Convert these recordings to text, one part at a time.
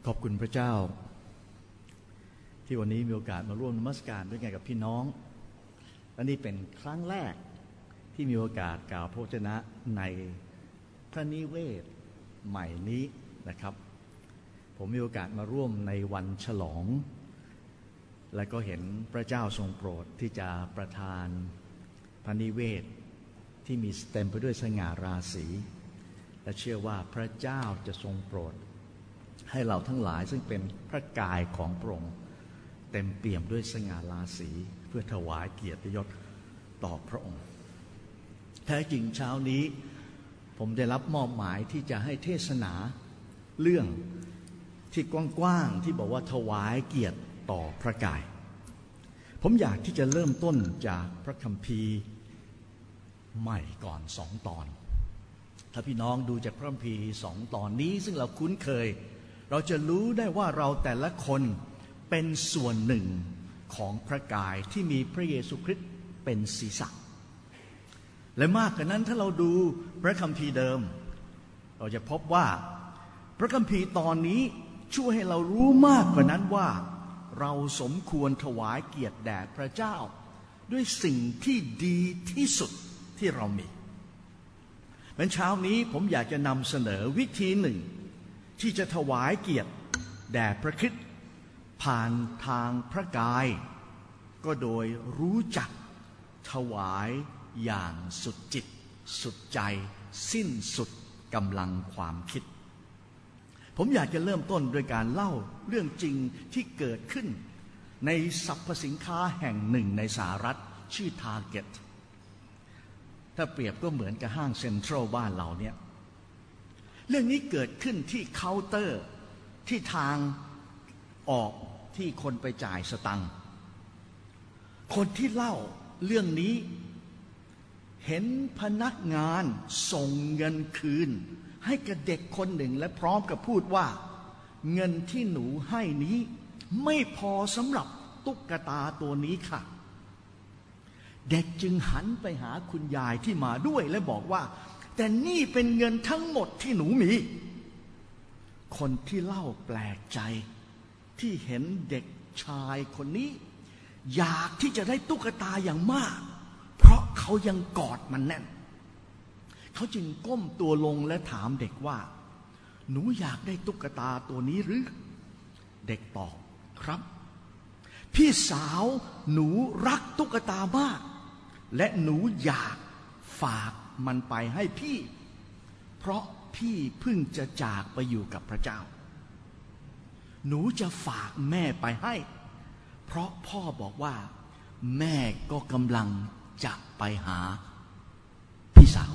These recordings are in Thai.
ขอบคุณพระเจ้าที่วันนี้มีโอกาสมาร่วมนมัสการด้วยกันกับพี่น้องและนี่เป็นครั้งแรกที่มีโอกาสกล่าวพระวจนะในพระนิเวศใหม่นี้นะครับผมมีโอกาสมาร่วมในวันฉลองและก็เห็นพระเจ้าทรงโปรดที่จะประทานพระนิเวศที่มีเต็มไปด้วยสง่าราศีและเชื่อว่าพระเจ้าจะทรงโปรดให้เราทั้งหลายซึ่งเป็นพระกายของพระองค์เต็มเปี่ยมด้วยสง่าราศีเพื่อถวายเกียรติยศต่อพระองค์แท้จริงเช้านี้ผมได้รับมอบหมายที่จะให้เทศนาเรื่องที่กว้างๆที่บอกว่าถวายเกียรติต่อพระกายผมอยากที่จะเริ่มต้นจากพระคัมภีร์ใหม่ก่อน2 ตอนถ้าพี่น้องดูจากพระคัมภีร์2 ตอนนี้ซึ่งเราคุ้นเคยเราจะรู้ได้ว่าเราแต่ละคนเป็นส่วนหนึ่งของพระกายที่มีพระเยซูคริสต์เป็นศีรษะและมากกว่านั้นถ้าเราดูพระคัมภีร์เดิมเราจะพบว่าพระคัมภีร์ตอนนี้ช่วยให้เรารู้มากกว่านั้นว่าเราสมควรถวายเกียรติแด่พระเจ้าด้วยสิ่งที่ดีที่สุดที่เรามีเป็นเช้านี้ผมอยากจะนำเสนอวิธีหนึ่งที่จะถวายเกียรติแด่พระคริสต์ผ่านทางพระกายก็โดยรู้จักถวายอย่างสุดจิตสุดใจสิ้นสุดกำลังความคิดผมอยากจะเริ่มต้นโดยการเล่าเรื่องจริงที่เกิดขึ้นในสรรพสินค้าแห่งหนึ่งในสหรัฐชื่อ Target ถ้าเปรียบก็เหมือนกับห้างเซ็นทรัลบ้านเราเนี่ยเรื่องนี้เกิดขึ้นที่เคาน์เตอร์ที่ทางออกที่คนไปจ่ายสตังค์คนที่เล่าเรื่องนี้เห็นพนักงานส่งเงินคืนให้กับเด็กคนหนึ่งและพร้อมกับพูดว่าเงินที่หนูให้นี้ไม่พอสำหรับตุ๊กตาตัวนี้ค่ะเด็กจึงหันไปหาคุณยายที่มาด้วยและบอกว่าแต่นี่เป็นเงินทั้งหมดที่หนูมีคนที่เล่าแปลกใจที่เห็นเด็กชายคนนี้อยากที่จะได้ตุ๊กตาอย่างมากเพราะเขายังกอดมันแน่นเขาจึงก้มตัวลงและถามเด็กว่าหนูอยากได้ตุ๊กตาตัวนี้หรือเด็กตอบครับพี่สาวหนูรักตุ๊กตามากและหนูอยากฝากมันไปให้พี่เพราะพี่เพิ่งจะจากไปอยู่กับพระเจ้าหนูจะฝากแม่ไปให้เพราะพ่อบอกว่าแม่ก็กำลังจะไปหาพี่สาว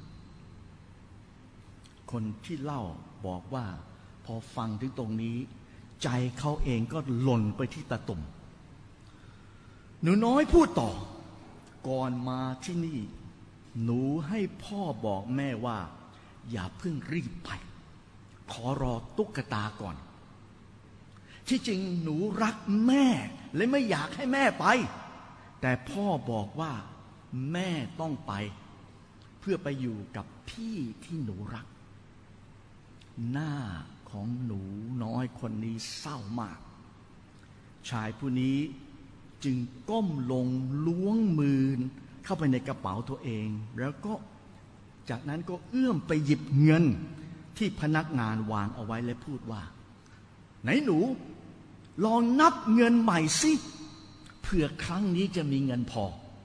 คนที่เล่าบอกว่าพอฟังถึงตรงนี้ใจเขาเองก็หล่นไปที่ตาตุ่มหนูน้อยพูดต่อก่อนมาที่นี่หนูให้พ่อบอกแม่ว่าอย่าเพิ่งรีบไปขอรอตุ๊กตาก่อนที่จริงหนูรักแม่และไม่อยากให้แม่ไปแต่พ่อบอกว่าแม่ต้องไปเพื่อไปอยู่กับพี่ที่หนูรักหน้าของหนูน้อยคนนี้เศร้ามากชายผู้นี้จึงก้มลงล้วงมือเข้าไปในกระเป๋าตัวเองแล้วก็จากนั้นก็เอื้อมไปหยิบเงินที่พนักงานวางเอาไว้และพูดว่าไหนหนูลองนับเงินใหม่สิเผื่อครั้งนี้จะมีเงินพ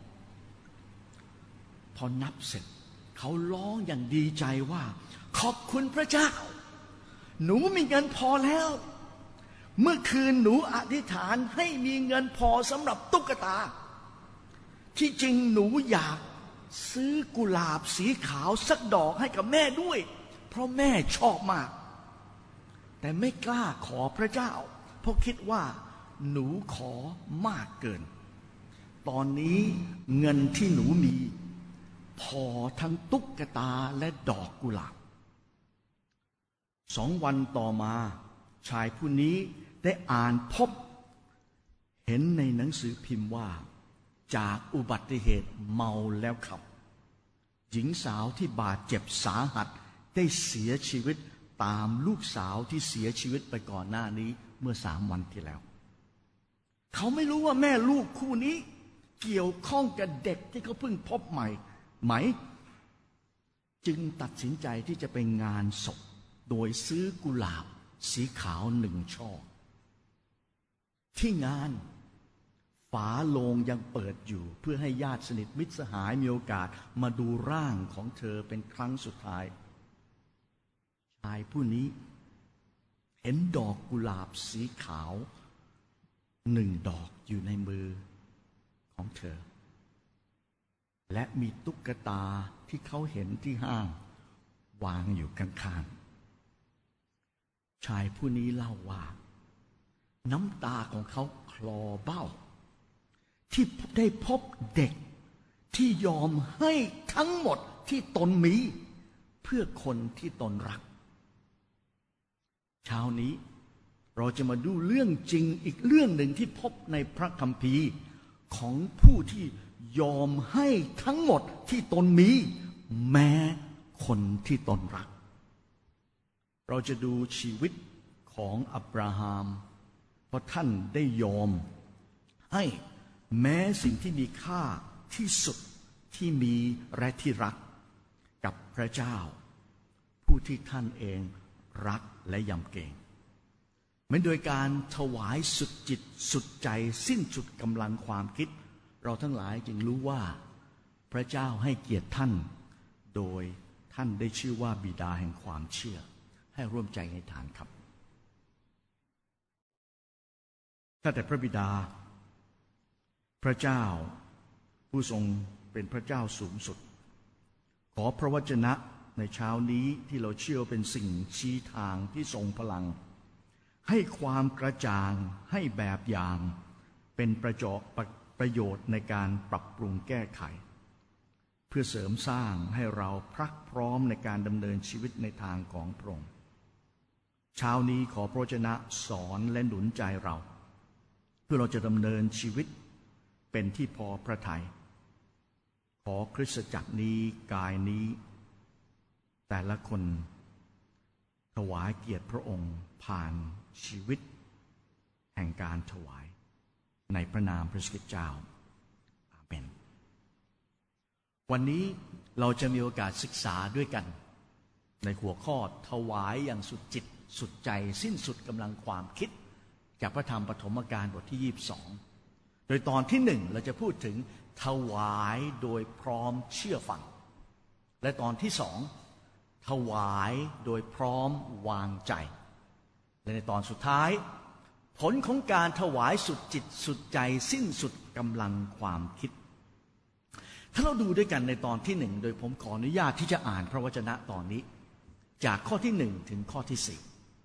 อนับเสร็จเขาร้องอย่างดีใจว่าขอบคุณพระเจ้าหนูมีเงินพอแล้วเมื่อคืนหนูอธิษฐานให้มีเงินพอสำหรับตุ๊กตาที่จริงหนูอยากซื้อกุหลาบสีขาวสักดอกให้กับแม่ด้วยเพราะแม่ชอบมากแต่ไม่กล้าขอพระเจ้าเพราะคิดว่าหนูขอมากเกินตอนนี้เงินที่หนูมีพอทั้งตุ๊กตาและดอกกุหลาบ2 วันต่อมาชายผู้นี้ได้อ่านพบเห็นในหนังสือพิมพ์ว่าจากอุบัติเหตุเมาแล้วขับหญิงสาวที่บาดเจ็บสาหัสได้เสียชีวิตตามลูกสาวที่เสียชีวิตไปก่อนหน้านี้เมื่อ3 วันที่แล้วเขาไม่รู้ว่าแม่ลูกคู่นี้เกี่ยวข้องกับเด็กที่เขาเพิ่งพบใหม่ไหมจึงตัดสินใจที่จะไปงานศพโดยซื้อกุหลาบสีขาว1 ช่อที่งานฝาโลงยังเปิดอยู่เพื่อให้ญาติสนิทมิตรสหายมีโอกาสมาดูร่างของเธอเป็นครั้งสุดท้ายชายผู้นี้เห็นดอกกุหลาบสีขาว1 ดอกอยู่ในมือของเธอและมีตุ๊กตาที่เขาเห็นที่ห้างวางอยู่ข้างๆชายผู้นี้เล่าว่าน้ำตาของเขาคลอเบ้าที่ได้พบเด็กที่ยอมให้ทั้งหมดที่ตนมีเพื่อคนที่ตนรักเช้านี้เราจะมาดูเรื่องจริงอีกเรื่องหนึ่งที่พบในพระคัมภีร์ของผู้ที่ยอมให้ทั้งหมดที่ตนมีแม้คนที่ตนรักเราจะดูชีวิตของอับราฮัมเพราะท่านได้ยอมให้แม้สิ่งที่มีค่าที่สุดที่มีและที่รักกับพระเจ้าผู้ที่ท่านเองรักและยำเกรงไม่โดยการถวายสุดจิตสุดใจสิ้นสุดกำลังความคิดเราทั้งหลายจึงรู้ว่าพระเจ้าให้เกียรติท่านโดยท่านได้ชื่อว่าบิดาแห่งความเชื่อให้ร่วมใจในฐานครับข้าแต่พระบิดาพระเจ้าผู้ทรงเป็นพระเจ้าสูงสุดขอพระวจนะในเช้านี้ที่เราเชื่อเป็นสิ่งชี้ทางที่ทรงพลังให้ความกระจ่างให้แบบอย่างเป็นประโยชน์ในการปรับปรุงแก้ไขเพื่อเสริมสร้างให้เราพรักพร้อมในการดำเนินชีวิตในทางของพระองค์เช้านี้ขอพระวจนะสอนและหนุนใจเราเพื่อเราจะดำเนินชีวิตเป็นที่พอพระทัยขอคริสตจักรนี้กายนี้แต่ละคนถวายเกียรติพระองค์ผ่านชีวิตแห่งการถวายในพระนามพระคริสต์เจ้าอาเมนวันนี้เราจะมีโอกาสศึกษาด้วยกันในหัวข้อถวายอย่างสุดจิตสุดใจสิ้นสุดกำลังความคิดจากพระธรรมปฐมกาลบทที่22โดยตอนที่1เราจะพูดถึงถวายโดยพร้อมเชื่อฟังและตอนที่2ถวายโดยพร้อมวางใจและในตอนสุดท้ายผลของการถวายสุดจิตสุดใจสิ้นสุดกำลังความคิดถ้าเราดูด้วยกันในตอนที่1โดยผมขออนุญาตที่จะอ่านพระวจนะตอนนี้จากข้อที่1ถึงข้อที่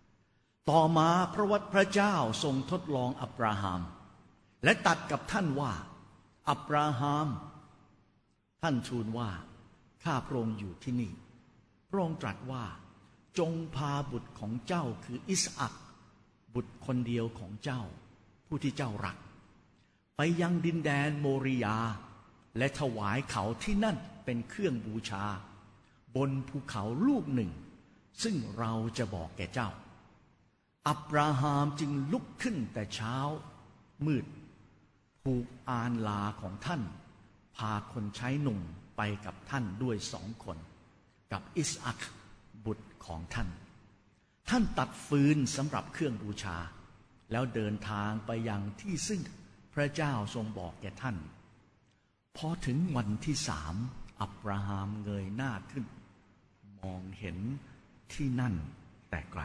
4ต่อมาพระเจ้าทรงทดลองอับราฮัมและตรัสกับท่านว่าอับราฮัมท่านทูลว่าข้าพระองค์อยู่ที่นี่พระองค์ตรัสว่าจงพาบุตรของเจ้าคืออิสอัคบุตรคนเดียวของเจ้าผู้ที่เจ้ารักไปยังดินแดนโมริยาและถวายเขาที่นั่นเป็นเครื่องบูชาบนภูเขาลูกหนึ่งซึ่งเราจะบอกแก่เจ้าอับราฮัมจึงลุกขึ้นแต่เช้ามืดผูกอานลาของท่านพาคนใช้หนุ่มไปกับท่านด้วย2 คนกับอิสอัคบุตรของท่านตัดฟืนสำหรับเครื่องบูชาแล้วเดินทางไปยังที่ซึ่งพระเจ้าทรงบอกแก่ท่านพอถึงวันที่3อับราฮัมเงยหน้าขึ้นมองเห็นที่นั่นแต่ไกล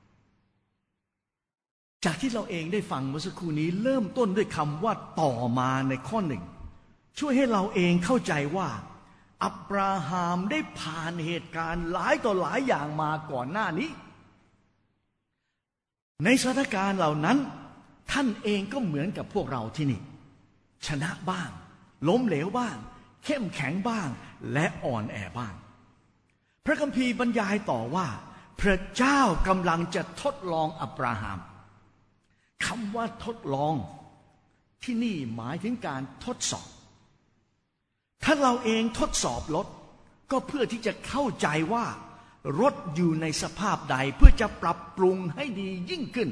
จากที่เราเองได้ฟังเมื่อสักครู่นี้เริ่มต้นด้วยคำว่าต่อมาในข้อ1ช่วยให้เราเองเข้าใจว่าอับราฮัมได้ผ่านเหตุการณ์หลายต่อหลายอย่างมาก่อนหน้านี้ในสถานการณ์เหล่านั้นท่านเองก็เหมือนกับพวกเราที่นี่ชนะบ้างล้มเหลวบ้างเข้มแข็งบ้างและอ่อนแอบ้างพระคัมภีร์บรรยายต่อว่าพระเจ้ากำลังจะทดลองอับราฮัมคำว่าทดลองที่นี่หมายถึงการทดสอบถ้าเราเองทดสอบรถก็เพื่อที่จะเข้าใจว่ารถอยู่ในสภาพใดเพื่อจะปรับปรุงให้ดียิ่งขึ้น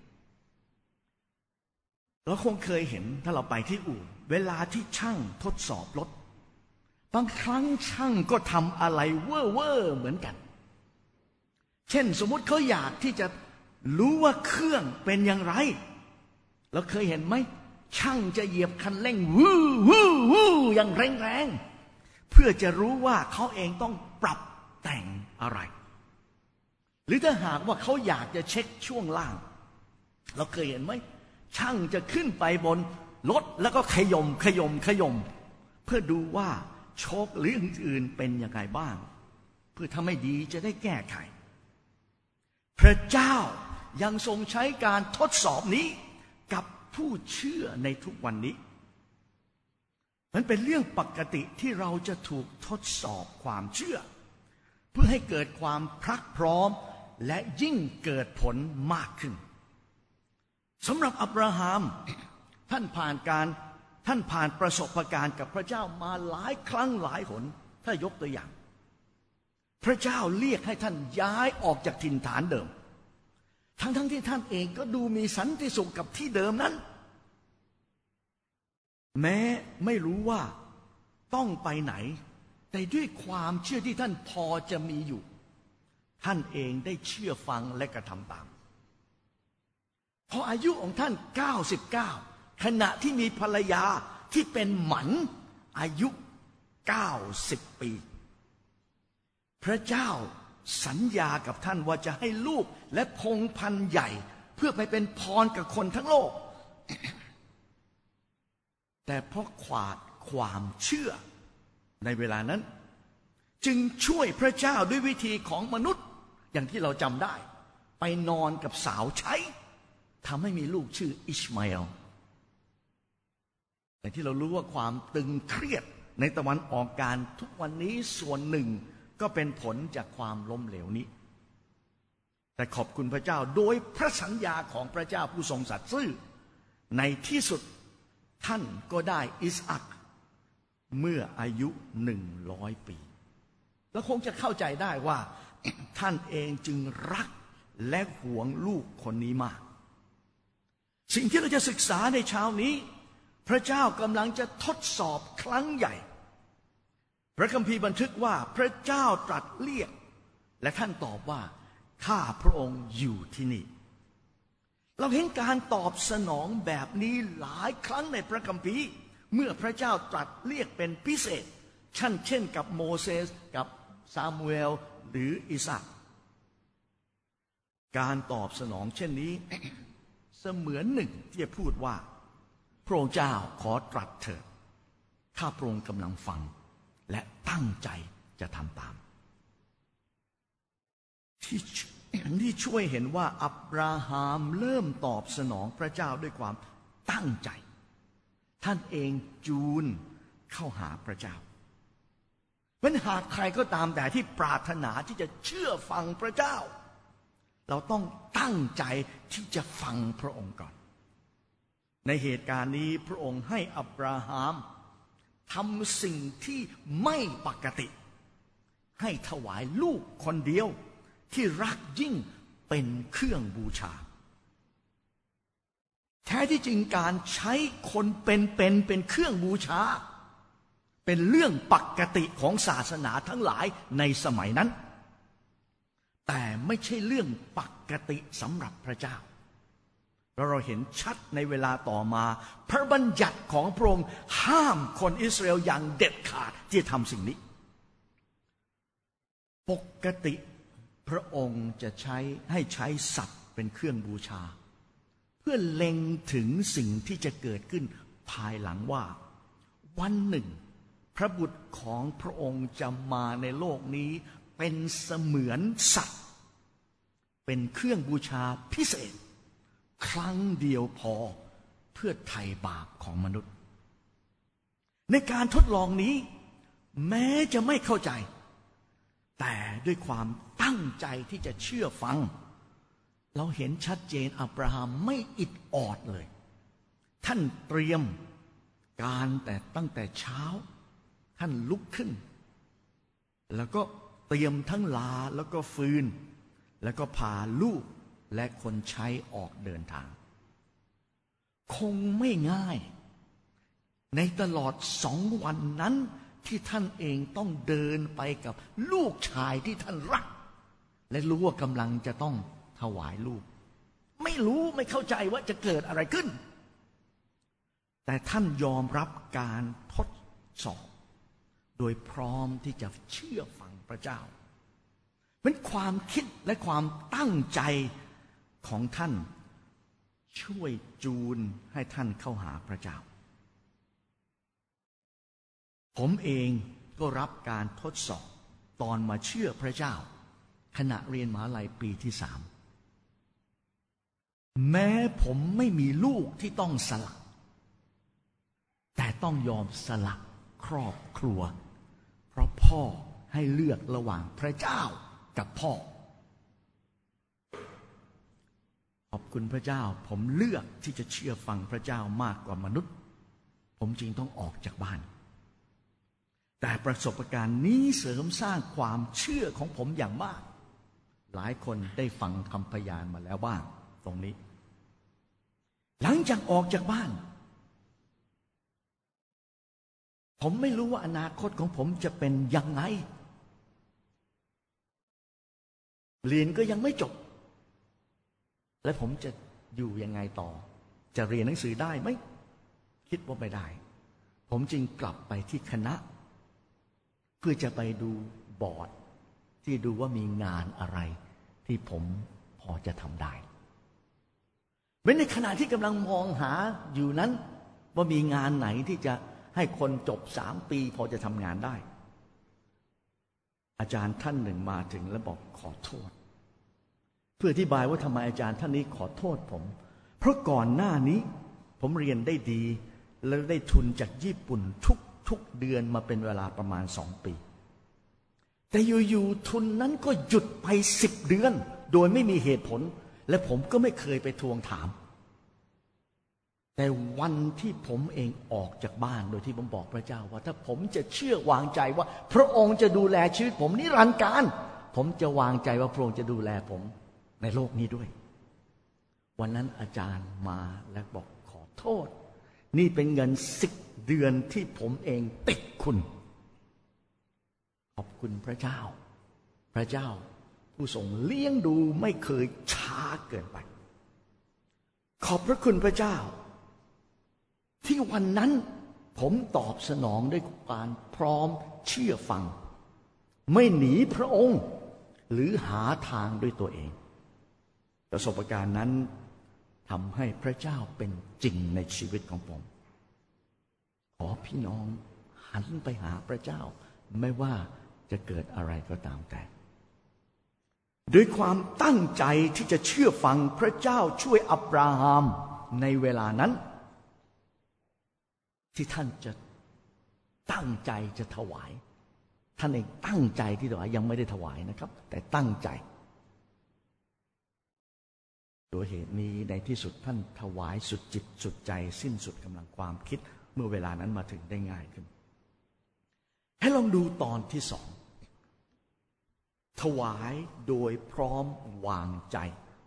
เราคงเคยเห็นถ้าเราไปที่อู่เวลาที่ช่างทดสอบรถบางครั้งช่างก็ทำอะไรเว่อร์เหมือนกันเช่นสมมุติเขาอยากที่จะรู้ว่าเครื่องเป็นอย่างไรเราเคยเห็นไหมช่างจะเหยียบคันเร่งวู้วู้วู้อย่างแรงๆเพื่อจะรู้ว่าเขาเองต้องปรับแต่งอะไรหรือถ้าหากว่าเขาอยากจะเช็คช่วงล่างเราเคยเห็นไหมช่างจะขึ้นไปบนรถแล้วก็ขยมเพื่อดูว่าโชคหรืออื่นๆเป็นยังไงบ้างเพื่อถ้าไม่ดีจะได้แก้ไขพระเจ้ายังทรงใช้การทดสอบนี้กับผู้เชื่อในทุกวันนี้มันเป็นเรื่องปกติที่เราจะถูกทดสอบความเชื่อเพื่อให้เกิดความพรักพร้อมและยิ่งเกิดผลมากขึ้นสำหรับอับราฮัมท่านผ่านประสบการณ์กับพระเจ้ามาหลายครั้งหลายหนถ้ายกตัวอย่างพระเจ้าเรียกให้ท่านย้ายออกจากถิ่นฐานเดิมทั้งที่ท่านเองก็ดูมีสันติสุขกับที่เดิมนั้นแม้ไม่รู้ว่าต้องไปไหนแต่ด้วยความเชื่อที่ท่านพอจะมีอยู่ท่านเองได้เชื่อฟังและกระทำตามพออายุของท่าน99ขณะที่มีภรรยาที่เป็นหมันอายุ90ปีพระเจ้าสัญญากับท่านว่าจะให้ลูกและพงศ์พันธุ์ใหญ่เพื่อไปเป็นพรกับคนทั้งโลก แต่เพราะขาดความเชื่อในเวลานั้นจึงช่วยพระเจ้าด้วยวิธีของมนุษย์อย่างที่เราจำได้ไปนอนกับสาวใช้ทำให้มีลูกชื่ออิชมาเอลแต่ที่เรารู้ว่าความตึงเครียดในตะวันออกกลางทุกวันนี้ส่วนหนึ่งก็เป็นผลจากความล้มเหลวนี้แต่ขอบคุณพระเจ้าโดยพระสัญญาของพระเจ้าผู้ทรงสัตย์ซื่อในที่สุดท่านก็ได้อิสอัคเมื่ออายุ100 ปีแล้วคงจะเข้าใจได้ว่าท่านเองจึงรักและหวงลูกคนนี้มากสิ่งที่เราจะศึกษาในเช้านี้พระเจ้ากำลังจะทดสอบครั้งใหญ่พระคัมภีร์บันทึกว่าพระเจ้าตรัสเรียกและท่านตอบว่าข้าพระองค์อยู่ที่นี่เราเห็นการตอบสนองแบบนี้หลายครั้งในพระคัมภีร์เมื่อพระเจ้าตรัสเรียกเป็นพิเศษเช่นกับโมเสสกับซามูเอลหรืออิสอัคการตอบสนองเช่นนี้ เสมือนหนึ่งที่จะพูดว่าพระองค์เจ้าขอตรัสเถิดข้าพระองค์กำลังฟังและตั้งใจจะทำตามที่ช่วยเห็นว่าอับราฮัมเริ่มตอบสนองพระเจ้าด้วยความตั้งใจท่านเองจูนเข้าหาพระเจ้ามันหากใครก็ตามแต่ที่ปรารถนาที่จะเชื่อฟังพระเจ้าเราต้องตั้งใจที่จะฟังพระองค์ก่อนในเหตุการณ์นี้พระองค์ให้อับราฮัมทำสิ่งที่ไม่ปกติให้ถวายลูกคนเดียวที่รักยิ่งเป็นเครื่องบูชาแท้ที่จริงการใช้คนเป็นเครื่องบูชาเป็นเรื่องปกติของศาสนาทั้งหลายในสมัยนั้นแต่ไม่ใช่เรื่องปกติสำหรับพระเจ้าเราเห็นชัดในเวลาต่อมาพระบัญญัติของพระองค์ห้ามคนอิสราเอลอย่างเด็ดขาดที่จะทำสิ่งนี้ปกติพระองค์จะให้ใช้สัตว์เป็นเครื่องบูชาเพื่อเล็งถึงสิ่งที่จะเกิดขึ้นภายหลังว่าวันหนึ่งพระบุตรของพระองค์จะมาในโลกนี้เป็นเสมือนสัตว์เป็นเครื่องบูชาพิเศษครั้งเดียวพอเพื่อไถ่บาปของมนุษย์ในการทดลองนี้แม้จะไม่เข้าใจแต่ด้วยความตั้งใจที่จะเชื่อฟังเราเห็นชัดเจนอับราฮัมไม่อิดออดเลยท่านเตรียมการแต่ตั้งแต่เช้าท่านลุกขึ้นแล้วก็เตรียมทั้งลาแล้วก็ฟืนแล้วก็พาลูกและคนใช้ออกเดินทางคงไม่ง่ายในตลอด2 วันนั้นที่ท่านเองต้องเดินไปกับลูกชายที่ท่านรักและรู้ว่ากำลังจะต้องถวายลูกไม่เข้าใจว่าจะเกิดอะไรขึ้นแต่ท่านยอมรับการทดสอบโดยพร้อมที่จะเชื่อฟังพระเจ้าเป็นความคิดและความตั้งใจของท่านช่วยจูนให้ท่านเข้าหาพระเจ้าผมเองก็รับการทดสอบตอนมาเชื่อพระเจ้าขณะเรียนมหาลัยปีที่ 3แม้ผมไม่มีลูกที่ต้องสละแต่ต้องยอมสละครอบครัวเพราะพ่อให้เลือกระหว่างพระเจ้ากับพ่อขอบคุณพระเจ้าผมเลือกที่จะเชื่อฟังพระเจ้ามากกว่ามนุษย์ผมจึงต้องออกจากบ้านแต่ประสบการณ์นี้เสริมสร้างความเชื่อของผมอย่างมากหลายคนได้ฟังคำพยานมาแล้วบ้างตรงนี้หลังจากออกจากบ้านผมไม่รู้ว่าอนาคตของผมจะเป็นยังไงเรียนก็ยังไม่จบและผมจะอยู่ยังไงต่อจะเรียนหนังสือได้ไหมคิดว่าไม่ได้ผมจึงกลับไปที่คณะเพื่อจะไปดูบอร์ดที่ดูว่ามีงานอะไรที่ผมพอจะทำได้ในขณะที่กำลังมองหาอยู่นั้นว่ามีงานไหนที่จะให้คนจบ3 ปีพอจะทำงานได้อาจารย์ท่านหนึ่งมาถึงแล้วบอกขอโทษเพื่ออธิบายว่าทำไมอาจารย์ท่านนี้ขอโทษผมเพราะก่อนหน้านี้ผมเรียนได้ดีและได้ทุนจากญี่ปุ่นทุกเดือนมาเป็นเวลาประมาณ2 ปีแต่อยู่ๆทุนนั้นก็หยุดไป10 เดือนโดยไม่มีเหตุผลและผมก็ไม่เคยไปทวงถามแต่วันที่ผมเองออกจากบ้านโดยที่ผมบอกพระเจ้าว่าถ้าผมจะเชื่อวางใจว่าพระองค์จะดูแลชีวิตผมนิรันดร์การผมจะวางใจว่าพระองค์จะดูแลผมในโลกนี้ด้วยวันนั้นอาจารย์มาและบอกขอโทษนี่เป็นเงิน10 เดือนที่ผมเองติดคุณขอบคุณพระเจ้าพระเจ้าผู้ทรงเลี้ยงดูไม่เคยช้าเกินไปขอบพระคุณพระเจ้าที่วันนั้นผมตอบสนองด้วยการพร้อมเชื่อฟังไม่หนีพระองค์หรือหาทางด้วยตัวเองประสบการณ์นั้นทำให้พระเจ้าเป็นจริงในชีวิตของผมขอพี่น้องหันไปหาพระเจ้าไม่ว่าจะเกิดอะไรก็ตามแต่ด้วยความตั้งใจที่จะเชื่อฟังพระเจ้าช่วยอับราฮัมในเวลานั้นที่ท่านจะตั้งใจจะถวายท่านเองตั้งใจที่ถวายยังไม่ได้ถวายนะครับแต่ตั้งใจโดยเหตุนี้ในที่สุดท่านถวายสุดจิตสุดใจสิ้นสุดกำลังความคิดเมื่อเวลานั้นมาถึงได้ง่ายขึ้นให้ลองดูตอนที่2ถวายโดยพร้อมวางใจ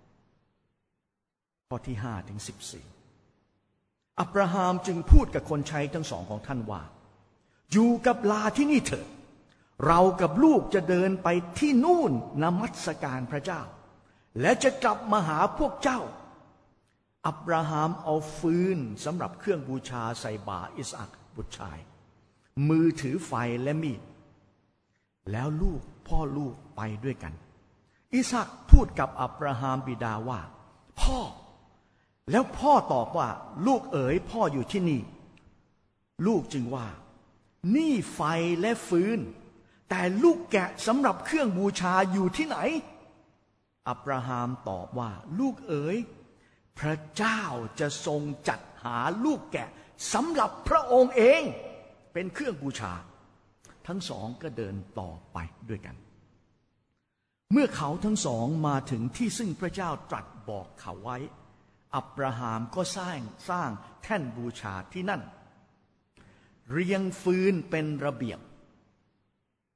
ข้อที่5 ถึง 14อับราฮัมจึงพูดกับคนใช้ทั้งสองของท่านว่าอยู่กับลาที่นี่เถิดเรากับลูกจะเดินไปที่นู่นนมัสการพระเจ้าและจะกลับมาหาพวกเจ้าอับราฮัมเอาฟืนสำหรับเครื่องบูชาใส่บ่าอิสอัคบุตรชายมือถือไฟและมีดแล้วพ่อลูกไปด้วยกันอิสอัคพูดกับอับราฮัมบิดาว่าพ่อแล้วพ่อตอบว่าลูกเอ๋ยพ่ออยู่ที่นี่ลูกจึงว่านี่ไฟและฟืนแต่ลูกแกะสำหรับเครื่องบูชาอยู่ที่ไหนอับราฮัมตอบว่าลูกเอ๋ยพระเจ้าจะทรงจัดหาลูกแกะสำหรับพระองค์เองเป็นเครื่องบูชาทั้งสองก็เดินต่อไปด้วยกันเมื่อเขาทั้งสองมาถึงที่ซึ่งพระเจ้าตรัสบอกเขาไว้อับราฮัมก็สร้างแท่นบูชาที่นั่นเรียงฟืนเป็นระเบียบ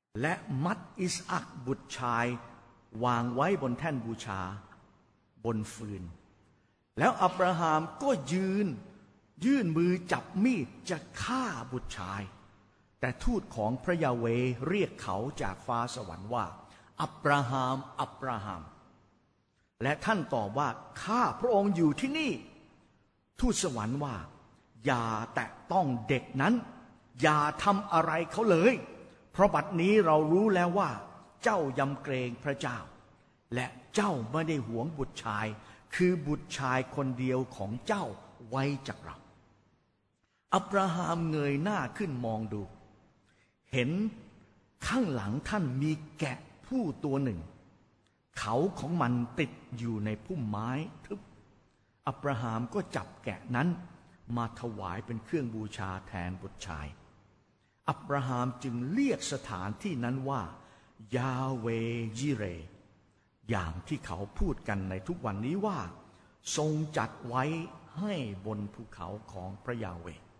และมัดอิสอัคบุตรชายวางไว้บนแท่นบูชาบนฟืนแล้วอับราฮัมก็ยื่นมือจับมีดจะฆ่าบุตรชายแต่ทูตของพระยาเวห์เรียกเขาจากฟ้าสวรรค์ว่าอับราฮัมอับราฮัมและท่านตอบว่าข้าพระองค์อยู่ที่นี่ทูตสวรรค์ว่าอย่าแตะต้องเด็กนั้นอย่าทำอะไรเขาเลยเพราะบัดนี้เรารู้แล้วว่าเจ้ายำเกรงพระเจ้าและเจ้าไม่ได้หวงบุตรชายคือบุตรชายคนเดียวของเจ้าไว้จากเราอับราฮัมเงยหน้าขึ้นมองดูเห็นข้างหลังท่านมีแกะผู้ตัวหนึ่งเขาของมันติดอยู่ในพุ่มไม้ทึบอับราฮัมก็จับแกะนั้นมาถวายเป็นเครื่องบูชาแทนบุตรชายอับราฮัมจึงเรียกสถานที่นั้นว่ายาเวยิเรอย่างที่เขาพูดกันในทุกวันนี้ว่าทรงจัดไว้ให้บนภูเขาของพระยาเวห์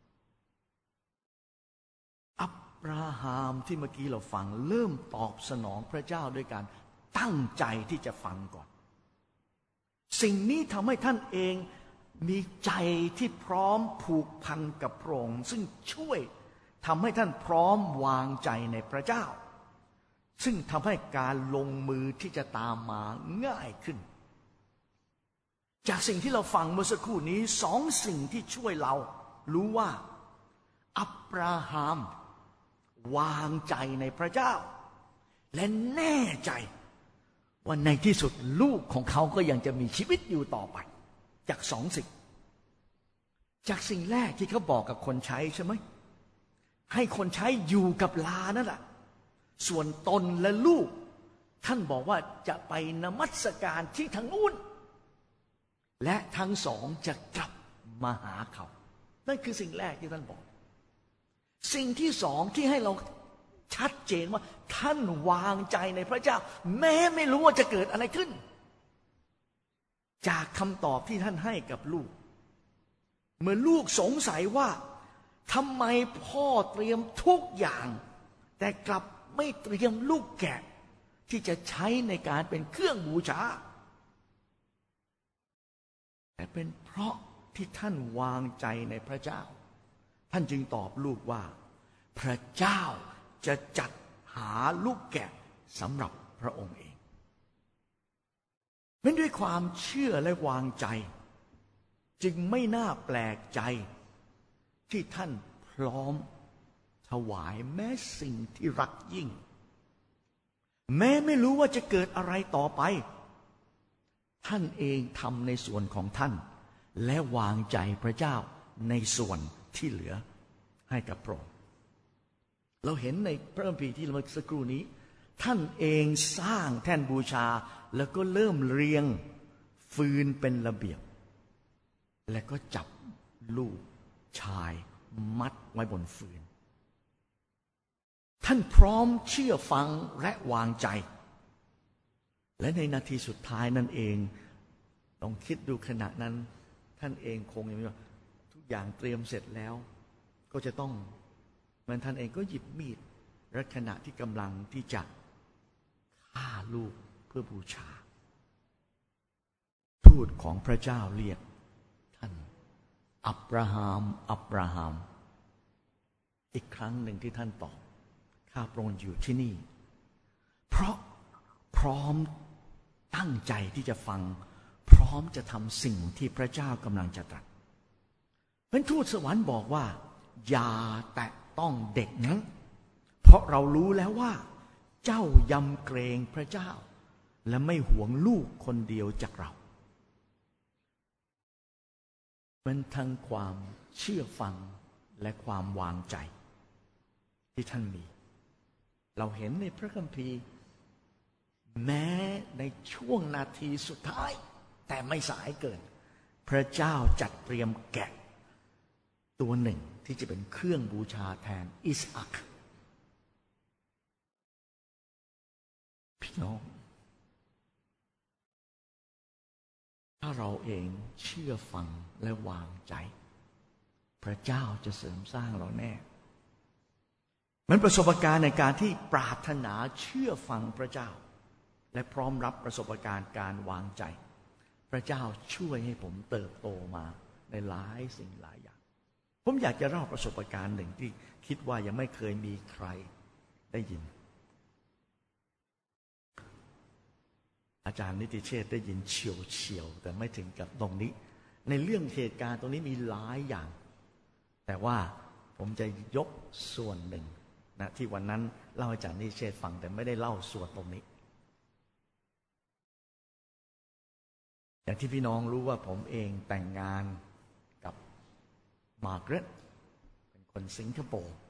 อับราฮัมที่เมื่อกี้เราฟังเริ่มตอบสนองพระเจ้าด้วยการตั้งใจที่จะฟังก่อนสิ่งนี้ทำให้ท่านเองมีใจที่พร้อมผูกพันกับพระองค์ซึ่งช่วยทำให้ท่านพร้อมวางใจในพระเจ้าซึ่งทำให้การลงมือที่จะตามมาง่ายขึ้นจากสิ่งที่เราฟังเมื่อสักครู่นี้สองสิ่งที่ช่วยเรารู้ว่าอับราฮัมวางใจในพระเจ้าและแน่ใจว่าในที่สุดลูกของเขาก็ยังจะมีชีวิตอยู่ต่อไปจากสองสิ่งจากสิ่งแรกที่เขาบอกกับคนใช้ใช่ไหมให้คนใช้อยู่กับลานั่นแหละส่วนตนและลูกท่านบอกว่าจะไปนมัสการที่ทางนู้นและทั้งสองจะกลับมาหาเขานั่นคือสิ่งแรกที่ท่านบอกสิ่งที่สองที่ให้เราชัดเจนว่าท่านวางใจในพระเจ้าแม้ไม่รู้ว่าจะเกิดอะไรขึ้นจากคำตอบที่ท่านให้กับลูกเมื่อลูกสงสัยว่าทำไมพ่อเตรียมทุกอย่างแต่กลับไม่เตรียมลูกแกะที่จะใช้ในการเป็นเครื่องบูชาแต่เป็นเพราะที่ท่านวางใจในพระเจ้าท่านจึงตอบลูกว่าพระเจ้าจะจัดหาลูกแกะสำหรับพระองค์เองเป็นด้วยความเชื่อและวางใจจึงไม่น่าแปลกใจที่ท่านพร้อมถวายแม้สิ่งที่รักยิ่งแม้ไม่รู้ว่าจะเกิดอะไรต่อไปท่านเองทำในส่วนของท่านและวางใจพระเจ้าในส่วนที่เหลือให้กับพระองค์เราเห็นในพระคัมภีร์ที่เราเมื่อสักครู่นี้ท่านเองสร้างแท่นบูชาแล้วก็เริ่มเรียงฟืนเป็นระเบียบและก็จับลูกชายมัดไว้บนฟืนท่านพร้อมเชื่อฟังและวางใจและในนาทีสุดท้ายนั่นเองลองคิดดูขณะนั้นท่านเองคงยังว่าทุกอย่างเตรียมเสร็จแล้วก็จะต้องมันท่านเองก็หยิบมีดและขณะที่กำลังที่จะฆ่าลูกเพื่อบูชาทูตของพระเจ้าเรียกท่านอับราฮัมอับราฮัมอีกครั้งหนึ่งที่ท่านตอบข้าพระองค์อยู่ที่นี่เพราะพร้อมตั้งใจที่จะฟังพร้อมจะทำสิ่งที่พระเจ้ากำลังจะตรัสเป็นทูตสวรรค์บอกว่าอย่าแตะต้องเด็กนั้นเพราะเรารู้แล้วว่าเจ้ายำเกรงพระเจ้าและไม่หวงลูกคนเดียวจากเราเป็นทั้งความเชื่อฟังและความวางใจที่ท่านมีเราเห็นในพระคัมภีร์แม้ในช่วงนาทีสุดท้ายแต่ไม่สายเกินพระเจ้าจัดเตรียมแกะตัวหนึ่งที่จะเป็นเครื่องบูชาแทนอิสอัคพี่น้องถ้าเราเองเชื่อฟังและวางใจพระเจ้าจะเสริมสร้างเราแน่มันประสบการณ์ในการที่ปรารถนาเชื่อฟังพระเจ้าและพร้อมรับประสบการณ์การวางใจพระเจ้าช่วยให้ผมเติบโตมาในหลายสิ่งหลายอย่างผมอยากจะเล่าประสบการณ์หนึ่งที่คิดว่ายังไม่เคยมีใครได้ยินอาจารย์นิติเชษได้ยินเฉียวๆแต่ไม่ถึงกับตรงนี้ในเรื่องเหตุการณ์ตรงนี้มีหลายอย่างแต่ว่าผมจะยกส่วนหนึ่งนะที่วันนั้นเล่าให้อาจารย์นิติเชษฟังแต่ไม่ได้เล่าส่วนตรงนี้อย่างที่พี่น้องรู้ว่าผมเองแต่งงานกับมาร์เกร็ตเป็นคนสิงคโปร์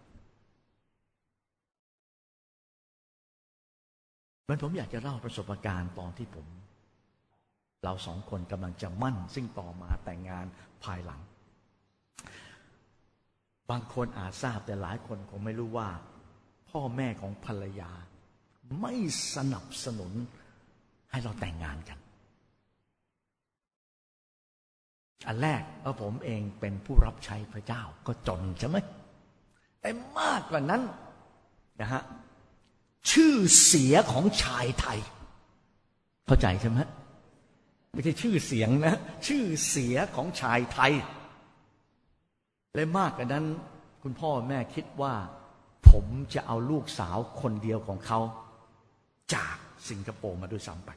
ผมอยากจะเล่าประสบการณ์ตอนที่เราสองคนกำลังจะมั่นซึ่งต่อมาแต่งงานภายหลังบางคนอาจทราบแต่หลายคนคงไม่รู้ว่าพ่อแม่ของภรรยาไม่สนับสนุนให้เราแต่งงานกันอันแรกผมเองเป็นผู้รับใช้พระเจ้าก็จนใช่ไหมแต่มากกว่านั้นนะฮะชื่อเสียของชายไทยเข้าใจใช่ไหมไม่ใช่ชื่อเสียงนะชื่อเสียของชายไทยและมากกว่านั้นคุณพ่อแม่คิดว่าผมจะเอาลูกสาวคนเดียวของเขาจากสิงคโปร์มาด้วยซ้ำไป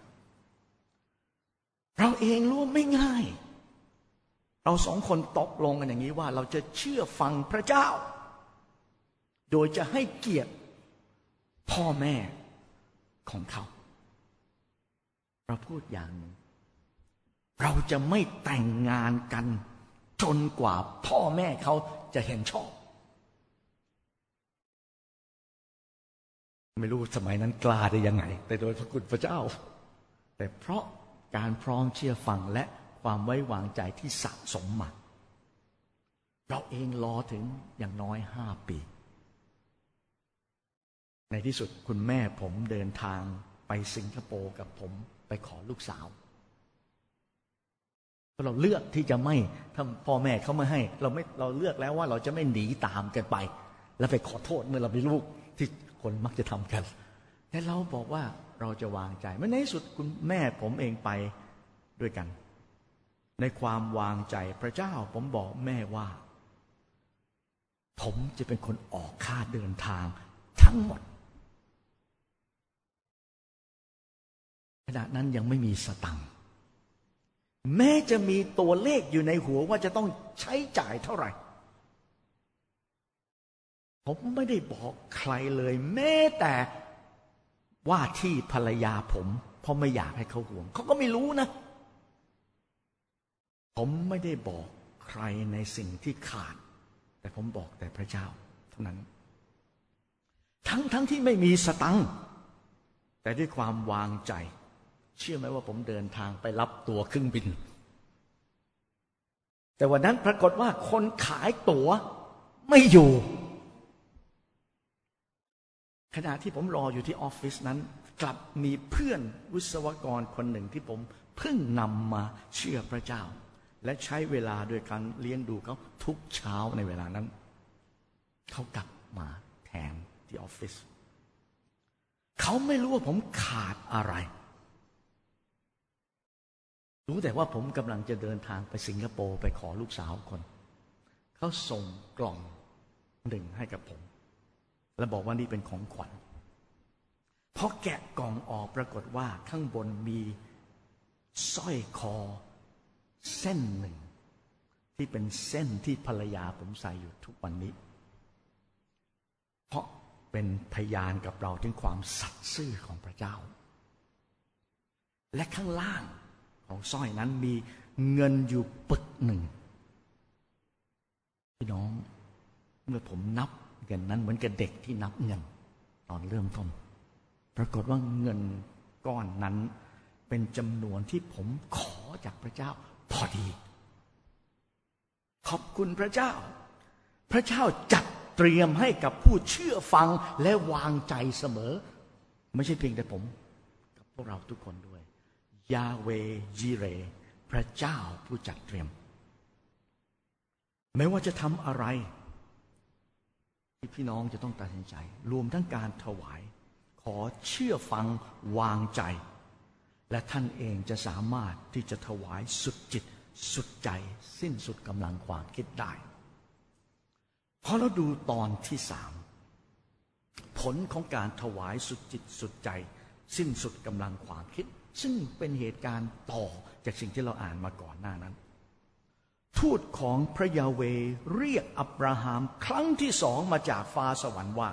เราเองรู้ไม่ง่ายเราสองคนตกลงกันอย่างนี้ว่าเราจะเชื่อฟังพระเจ้าโดยจะให้เกียรติพ่อแม่ของเขาเราพูดอย่างหนึ่งเราจะไม่แต่งงานกันจนกว่าพ่อแม่เขาจะเห็นชอบไม่รู้สมัยนั้นกล้าได้ยังไงแต่โดยพระคุณพระเจ้าแต่เพราะการพร้อมเชื่อฟังและความไว้วางใจที่สะสมมาเราเองรอถึงอย่างน้อย5 ปีในที่สุดคุณแม่ผมเดินทางไปสิงคโปร์กับผมไปขอลูกสาวเราเลือกที่จะไม่ถ้าพ่อแม่เขาไม่ให้เราเลือกแล้วว่าเราจะไม่หนีตามกันไปแล้วไปขอโทษเมื่อเราเป็นลูกที่คนมักจะทำกันแต่เราบอกว่าเราจะวางใจเมื่อในที่สุดคุณแม่ผมเองไปด้วยกันในความวางใจพระเจ้าผมบอกแม่ว่าผมจะเป็นคนออกค่าเดินทางทั้งหมดขณะนั้นยังไม่มีสตังค์แม้จะมีตัวเลขอยู่ในหัวว่าจะต้องใช้จ่ายเท่าไหร่ผมไม่ได้บอกใครเลยแม้แต่ว่าที่ภรรยาผมเพราะไม่อยากให้เขาห่วงเขาก็ไม่รู้นะผมไม่ได้บอกใครในสิ่งที่ขาดแต่ผมบอกแต่พระเจ้าเท่านั้นทั้งที่ไม่มีสตังค์แต่ด้วยความวางใจเชื่อไหมว่าผมเดินทางไปรับตั๋วเครื่องบินแต่วันนั้นปรากฏว่าคนขายตั๋วไม่อยู่ขณะที่ผมรออยู่ที่ออฟฟิศนั้นกลับมีเพื่อนวิศวกรคนหนึ่งที่ผมเพิ่งนำมาเชื่อพระเจ้าและใช้เวลาโดยการเลี้ยงดูเขาทุกเช้าในเวลานั้นเขากลับมาแทนที่ออฟฟิศเขาไม่รู้ว่าผมขาดอะไรรู้แต่ว่าผมกำลังจะเดินทางไปสิงคโปร์ไปขอลูกสาวคนเขาส่งกล่องหนึ่งให้กับผมและบอกว่านี่เป็นของขวัญพอแกะกล่องออกปรากฏว่าข้างบนมีสร้อยคอเส้นหนึ่งที่เป็นเส้นที่ภรรยาผมใส่อยู่ทุกวันนี้เพราะเป็นพยานกับเราถึงความสัตย์ซื่อของพระเจ้าและข้างล่างของสร้อยนั้นมีเงินอยู่ปึกหนึ่งพี่น้องเมื่อผมนับเงินนั้นเหมือนกับเด็กที่นับเงินตอนเริ่มต้นปรากฏว่าเงินก้อนนั้นเป็นจำนวนที่ผมขอจากพระเจ้าพอดีขอบคุณพระเจ้าพระเจ้าจัดเตรียมให้กับผู้เชื่อฟังและวางใจเสมอไม่ใช่เพียงแต่ผมกับพวกเราทุกคนด้วยยาเวยิเรพระเจ้าผู้จัดเตรียมไม่ว่าจะทำอะไรที่พี่น้องจะต้องตัดสินใจรวมทั้งการถวายขอเชื่อฟังวางใจและท่านเองจะสามารถที่จะถวายสุดจิตสุดใจสิ้นสุดกำลังความคิดได้พอเราดูตอนที่3ผลของการถวายสุดจิตสุดใจสิ้นสุดกำลังความคิดซึ่งเป็นเหตุการณ์ต่อจากสิ่งที่เราอ่านมาก่อนหน้านั้นทูตของพระยาเวห์เรียกอับราฮัมครั้งที่2มาจากฟ้าสวรรค์ว่า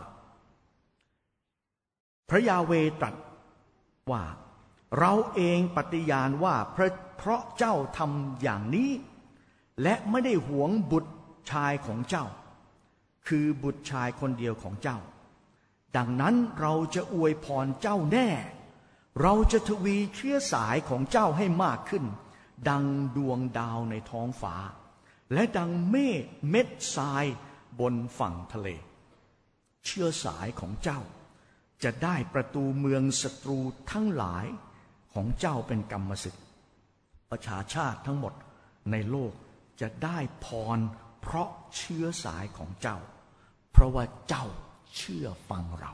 พระยาเวห์ตรัสว่าเราเองปฏิญาณว่าเพราะเจ้าทำอย่างนี้และไม่ได้หวงบุตรชายของเจ้าคือบุตรชายคนเดียวของเจ้าดังนั้นเราจะอวยพรเจ้าแน่เราจะทวีเชื้อสายของเจ้าให้มากขึ้นดังดวงดาวในท้องฟ้าและดังเมฆเม็ดทรายบนฝั่งทะเลเชื้อสายของเจ้าจะได้ประตูเมืองศัตรูทั้งหลายของเจ้าเป็นกรรมสิทธิ์ประชาชาติทั้งหมดในโลกจะได้พรเพราะเชื้อสายของเจ้าเพราะว่าเจ้าเชื่อฟังเรา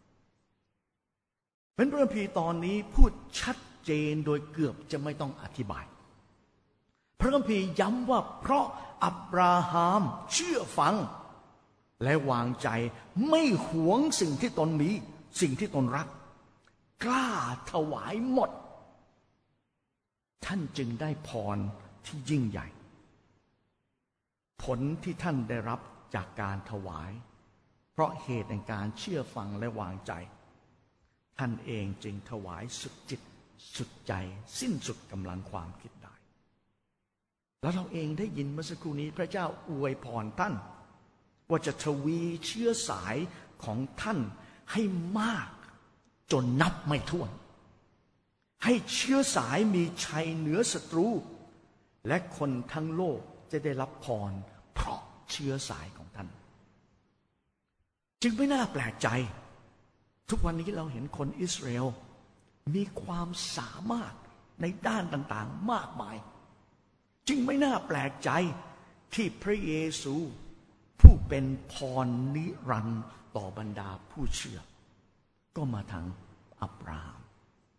เป็นพระคัมภีร์ตอนนี้พูดชัดเจนโดยเกือบจะไม่ต้องอธิบายพระคัมภีร์ย้ำว่าเพราะอับราฮัมเชื่อฟังและวางใจไม่หวงสิ่งที่ตนมีสิ่งที่ตนรักกล้าถวายหมดท่านจึงได้พรที่ยิ่งใหญ่ผลที่ท่านได้รับจากการถวายเพราะเหตุแห่งการเชื่อฟังและวางใจท่านเองจึงถวายสุดจิตสุดใจสิ้นสุดกำลังความคิดได้แล้วเราเองได้ยินเมื่อสักครู่นี้พระเจ้าอวยพรท่านว่าจะทวีเชื้อสายของท่านให้มากจนนับไม่ถ้วนให้เชื้อสายมีชัยเหนือศัตรูและคนทั้งโลกจะได้รับพรเพราะเชื้อสายของท่านจึงไม่น่าแปลกใจทุกวันนี้เราเห็นคนอิสราเอลมีความสามารถในด้านต่างๆมากมายจึงไม่น่าแปลกใจที่พระเยซูผู้เป็นพรนิรันดร์ต่อบรรดาผู้เชื่อก็มาทางอับราฮัม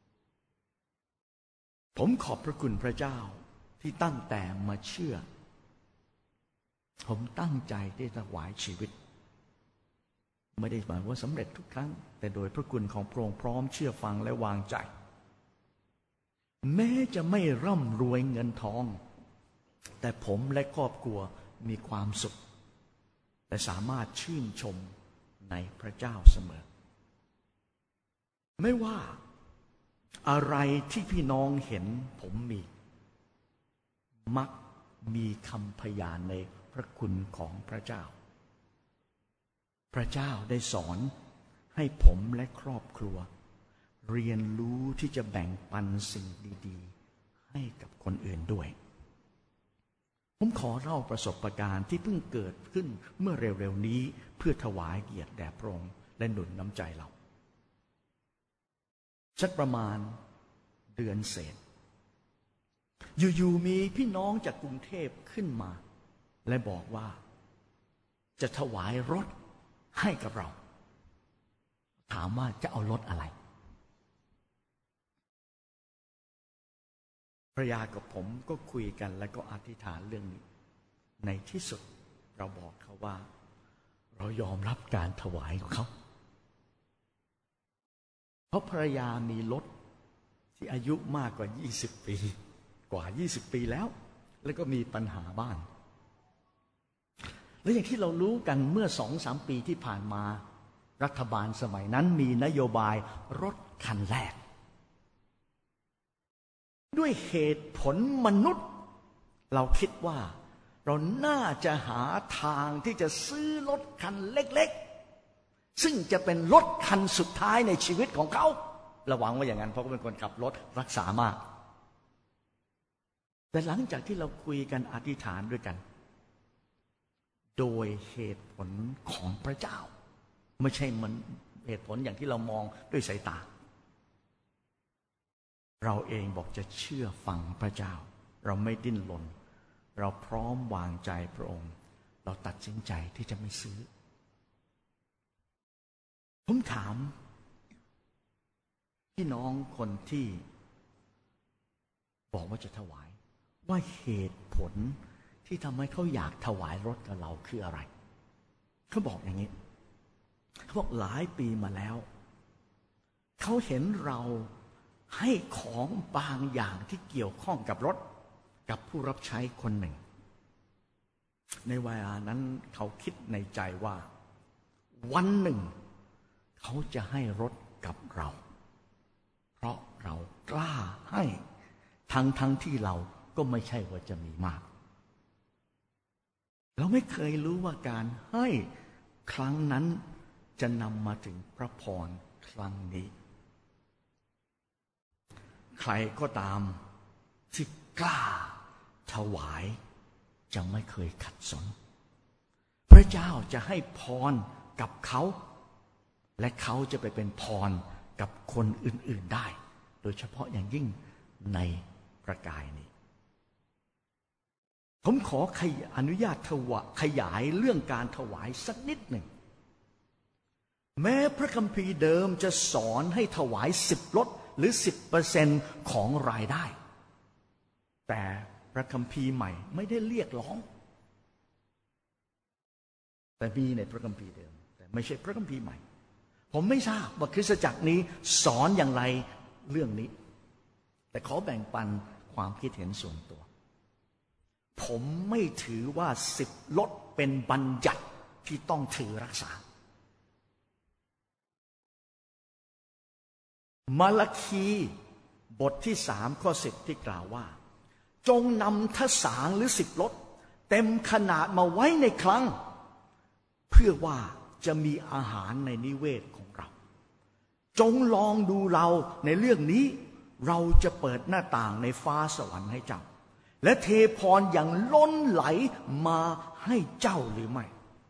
ผมขอบพระคุณพระเจ้าที่ตั้งแต่มาเชื่อผมตั้งใจที่จะถวายชีวิตไม่ได้หมายว่าสำเร็จทุกครั้งแต่โดยพระคุณของพระองค์พร้อมเชื่อฟังและวางใจแม้จะไม่ร่ำรวยเงินทองแต่ผมและครอบครัวมีความสุขและสามารถชื่นชมในพระเจ้าเสมอไม่ว่าอะไรที่พี่น้องเห็นผมมีมักมีคำพยานในพระคุณของพระเจ้าพระเจ้าได้สอนให้ผมและครอบครัวเรียนรู้ที่จะแบ่งปันสิ่งดีๆให้กับคนอื่นด้วยผมขอเล่าประสบการณ์ที่เพิ่งเกิดขึ้นเมื่อเร็วๆนี้เพื่อถวายเกียรติแด่พระองค์และหนุนน้ำใจเราสักประมาณเดือนเศษอยู่ๆมีพี่น้องจากกรุงเทพขึ้นมาและบอกว่าจะถวายรถให้กับเราถามว่าจะเอารถอะไรภรรยากับผมก็คุยกันและก็อธิษฐานเรื่องนี้ในที่สุดเราบอกเขาว่าเรายอมรับการถวายของเขาเพราะภรรยามีรถที่อายุมากกว่า20 ปีกว่า20 ปีแล้วก็มีปัญหาบ้างและอย่างที่เรารู้กันเมื่อ 2-3 ปีที่ผ่านมารัฐบาลสมัยนั้นมีนโยบายรถคันแรกด้วยเหตุผลมนุษย์เราคิดว่าเราน่าจะหาทางที่จะซื้อรถคันเล็กๆซึ่งจะเป็นรถคันสุดท้ายในชีวิตของเขาระวังว่าอย่างนั้นเพราะเขาเป็นคนขับรถรักษามากแต่หลังจากที่เราคุยกันอธิษฐานด้วยกันโดยเหตุผลของพระเจ้าไม่ใช่มันเหตุผลอย่างที่เรามองด้วยสายตาเราเองบอกจะเชื่อฟังพระเจ้าเราไม่ดิ้นรนเราพร้อมวางใจพระองค์เราตัดสินใจที่จะไม่ซื้อผมถามพี่น้องคนที่บอกว่าจะถวายว่าเหตุผลที่ทำให้เขาอยากถวายรถกับเราคืออะไรเขาบอกอย่างนี้เขาบอกหลายปีมาแล้วเขาเห็นเราให้ของบางอย่างที่เกี่ยวข้องกับรถกับผู้รับใช้คนหนึ่งในเวลานั้นเขาคิดในใจว่าวันหนึ่งเขาจะให้รถกับเราเพราะเรากล้าให้ทั้งที่เราก็ไม่ใช่ว่าจะมีมากเราไม่เคยรู้ว่าการให้ครั้งนั้นจะนำมาถึงพระพรครั้งนี้ใครก็ตามที่กล้าถวายจะไม่เคยขัดสนพระเจ้าจะให้พรกับเขาและเขาจะไปเป็นพรกับคนอื่นๆได้โดยเฉพาะอย่างยิ่งในประกายนี้ผมขออนุญาตขยายเรื่องการถวายสักนิดหนึ่งแม้พระคัมภีร์เดิมจะสอนให้ถวาย10 ลดหรือ 10% ของรายได้แต่พระคัมภีร์ใหม่ไม่ได้เรียกร้องแต่มีในพระคัมภีร์เดิมแต่ไม่ใช่พระคัมภีร์ใหม่ผมไม่ทราบว่าคริสตจักรนี้สอนอย่างไรเรื่องนี้แต่ขอแบ่งปันความคิดเห็นส่วนตัวผมไม่ถือว่า10 ลดเป็นบัญญัติที่ต้องถือรักษามาลาคีบทที่3 ข้อ 10ที่กล่าวว่าจงนำทสางหรือ10 ลดเต็มขนาดมาไว้ในคลังเพื่อว่าจะมีอาหารในนิเวศของเราจงลองดูเราในเรื่องนี้เราจะเปิดหน้าต่างในฟ้าสวรรค์ให้เจ้าและเทพรอย่างล้นไหลมาให้เจ้าหรือไม่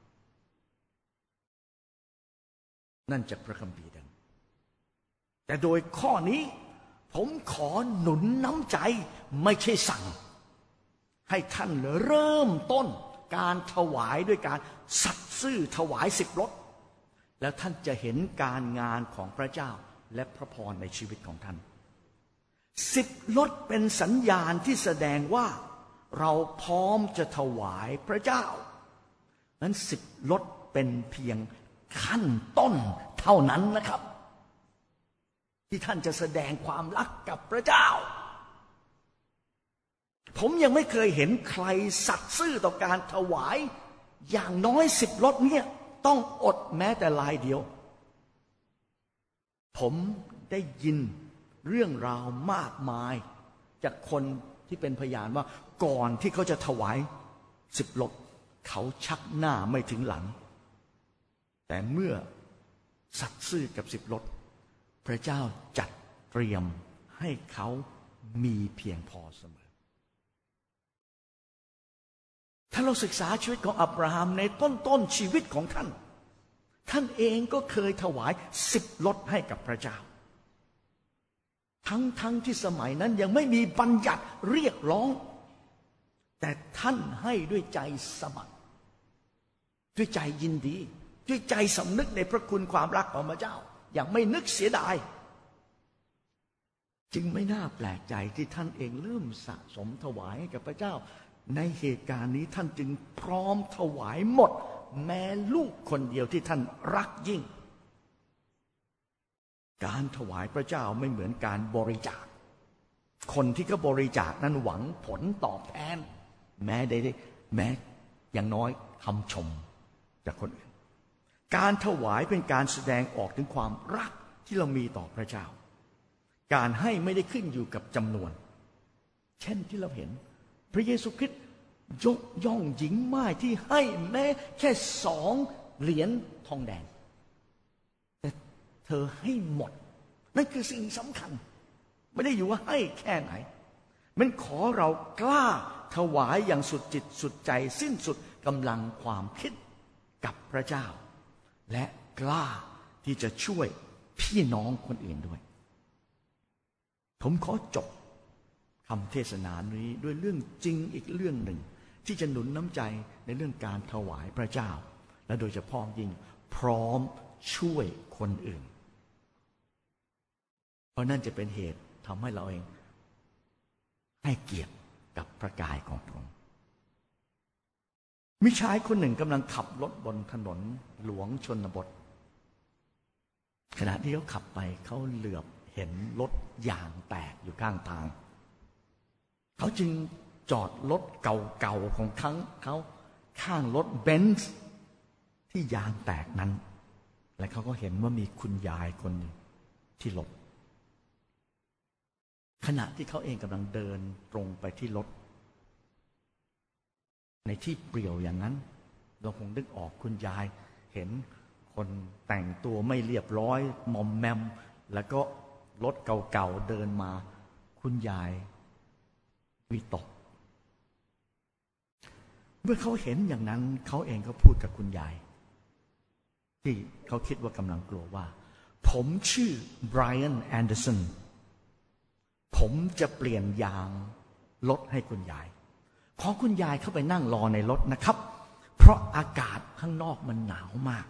นั่นจากพระคัมภีร์เดิมแต่โดยข้อนี้ผมขอหนุนน้ำใจไม่ใช่สั่งให้ท่านเริ่มต้นการถวายด้วยการสัตย์ซื่อถวาย10 ลดแล้วท่านจะเห็นการงานของพระเจ้าและพระพรในชีวิตของท่าน10 ลดเป็นสัญญาณที่แสดงว่าเราพร้อมจะถวายพระเจ้านั้น10 ลดเป็นเพียงขั้นต้นเท่านั้นนะครับที่ท่านจะแสดงความรักกับพระเจ้าผมยังไม่เคยเห็นใครสัตย์ซื่อต่อการถวายอย่างน้อย10 ลดเนี่ยต้องอดแม้แต่ลายเดียวผมได้ยินเรื่องราวมากมายจากคนที่เป็นพยานว่าก่อนที่เขาจะถวาย10 ลดเขาชักหน้าไม่ถึงหลังแต่เมื่อสัตย์ซื่อกับ10 ลดพระเจ้าจัดเตรียมให้เขามีเพียงพอเสมอถ้าเราศึกษาชีวิตของอับราฮัมในต้นชีวิตของท่านเองก็เคยถวาย10 ลดให้กับพระเจ้าทั้งที่สมัยนั้นยังไม่มีบัญญัติเรียกร้องแต่ท่านให้ด้วยใจสมัครด้วยใจยินดีด้วยใจสำนึกในพระคุณความรักของพระเจ้าอย่างไม่นึกเสียดายจึงไม่น่าแปลกใจที่ท่านเองเริ่มสะสมถวายให้กับพระเจ้าในเหตุการณ์นี้ท่านจึงพร้อมถวายหมดแม้ลูกคนเดียวที่ท่านรักยิ่งการถวายพระเจ้าไม่เหมือนการบริจาคคนที่เขาบริจาคนั้นหวังผลตอบแทนแม้อย่างน้อยคำชมจากคนอื่นการถวายเป็นการแสดงออกถึงความรักที่เรามีต่อพระเจ้าการให้ไม่ได้ขึ้นอยู่กับจำนวนเช่นที่เราเห็นพระเยซูคริสต์ยกย่องหญิงม่ายที่ให้แม้แค่2 เหรียญทองแดงแต่เธอให้หมดนั่นคือสิ่งสำคัญไม่ได้อยู่ว่าให้แค่ไหนมันขอเรากล้าถวายอย่างสุดจิตสุดใจสิ้นสุดกำลังความคิดกับพระเจ้าและกล้าที่จะช่วยพี่น้องคนอื่นด้วยผมขอจบคำเทศนานี้ด้วยเรื่องจริงอีกเรื่องหนึ่งที่จะหนุนน้ำใจในเรื่องการถวายพระเจ้าและโดยเฉพาะยิ่งพร้อมช่วยคนอื่นเพราะนั่นจะเป็นเหตุทำให้เราเองให้เกียรติกับพระกายของพระองค์มีชายคนหนึ่งกำลังขับรถบนถนนหลวงชนบทขณะที่เขาขับไปเขาเหลือบเห็นรถยางแตกอยู่ข้างทางเขาจึงจอดรถเก่าๆของเขาข้างรถเบนซ์ที่ยางแตกนั้นและเขาก็เห็นว่ามีคุณยายคนหนึ่งที่หลบขณะที่เขาเองกำลังเดินตรงไปที่รถในที่เปลี่ยวอย่างนั้นเราคงนึกออกคุณยายเห็นคนแต่งตัวไม่เรียบร้อยมอมแมมแล้วก็รถเก่าๆเดินมาคุณยายวิตกเมื่อเขาเห็นอย่างนั้นเขาเองก็พูดกับคุณยายที่เขาคิดว่ากำลังกลัวว่าผมชื่อไบรอันแอนเดอร์สันผมจะเปลี่ยนยางรถให้คุณยายขอคุณยายเข้าไปนั่งรอในรถนะครับเพราะอากาศข้างนอกมันหนาวมาก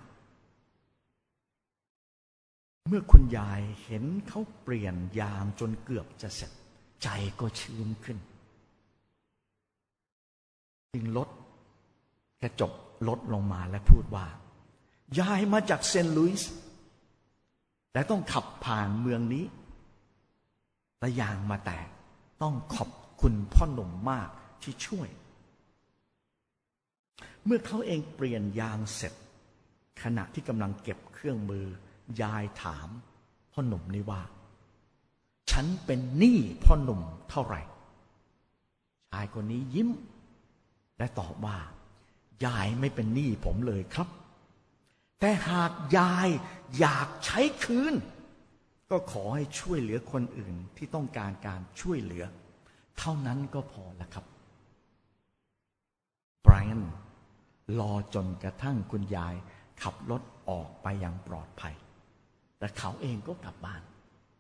เมื่อคุณยายเห็นเขาเปลี่ยนยางจนเกือบจะเสร็จใจก็ชื้นขึ้นจึงลดกระจกลดลงมาและพูดว่ายายมาจากเซนต์ลุยส์แต่ต้องขับผ่านเมืองนี้และยางมาแตกต้องขอบคุณพ่อหนุ่มมากที่ช่วยเมื่อเขาเองเปลี่ยนยางเสร็จขณะที่กำลังเก็บเครื่องมือยายถามพ่อหนุ่มนี้ว่าฉันเป็นหนี้พ่อหนุ่มเท่าไหร่ชายคนนี้ยิ้มและตอบว่ายายไม่เป็นหนี้ผมเลยครับแต่หากยายอยากใช้คืนก็ขอให้ช่วยเหลือคนอื่นที่ต้องการการช่วยเหลือเท่านั้นก็พอแล้วครับไบรอันรอจนกระทั่งคุณยายขับรถออกไปอย่างปลอดภัยแต่เขาเองก็กลับบ้าน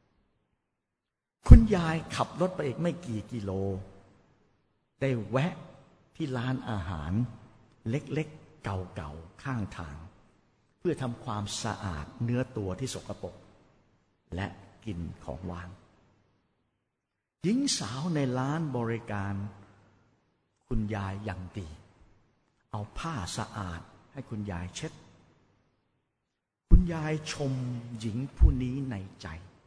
คุณยายขับรถไปอีกไม่กี่กิโลได้แวะที่ร้านอาหารเล็กๆเก่าๆข้างทางเพื่อทำความสะอาดเนื้อตัวที่สกปรกและกินของว่างหญิงสาวในร้านบริการคุณยายอย่างดีเอาผ้าสะอาดให้คุณยายเช็ดคุณยายชมหญิงผู้นี้ในใจ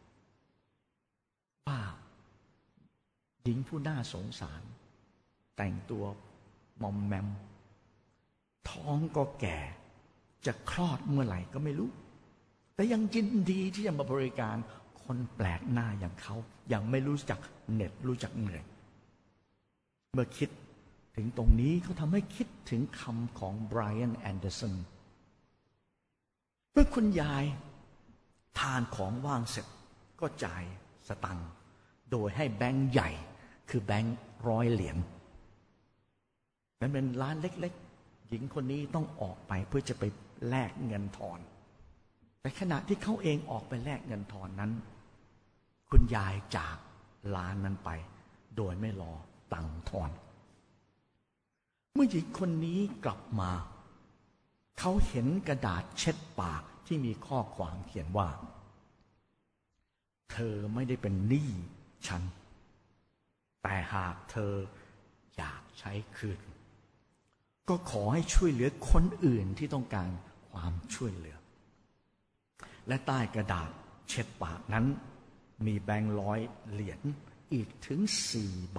ว่าหญิงผู้น่าสงสารแต่งตัวมอมแมมท้องก็แก่จะคลอดเมื่อไหร่ก็ไม่รู้แต่ยังยินดีที่จะมาบริการคนแปลกหน้าอย่างเขายังไม่รู้จักเหน็ดรู้จักเหนื่อยเมื่อคิดถึงตรงนี้เขาทำให้คิดถึงคำของไบรอันแอนเดอร์สันเมื่อคุณยายทานของว่างเสร็จก็จ่ายสตังค์โดยให้แบงค์ใหญ่คือแบงค์100 เหรียญมันเป็นร้านเล็กๆหญิงคนนี้ต้องออกไปเพื่อจะไปแลกเงินทอนแต่ขณะที่เขาเองออกไปแลกเงินทอนนั้นคุณยายจากร้านนั้นไปโดยไม่รอตังค์ทอนเมื่อหญิงคนนี้กลับมาเขาเห็นกระดาษเช็ดปากที่มีข้อความเขียนว่าเธอไม่ได้เป็นหนี้ฉันแต่หากเธออยากใช้คืนก็ขอให้ช่วยเหลือคนอื่นที่ต้องการความช่วยเหลือและใต้กระดาษเช็ดปากนั้นมีแบงค์100 เหรียญอีกถึง4 ใบ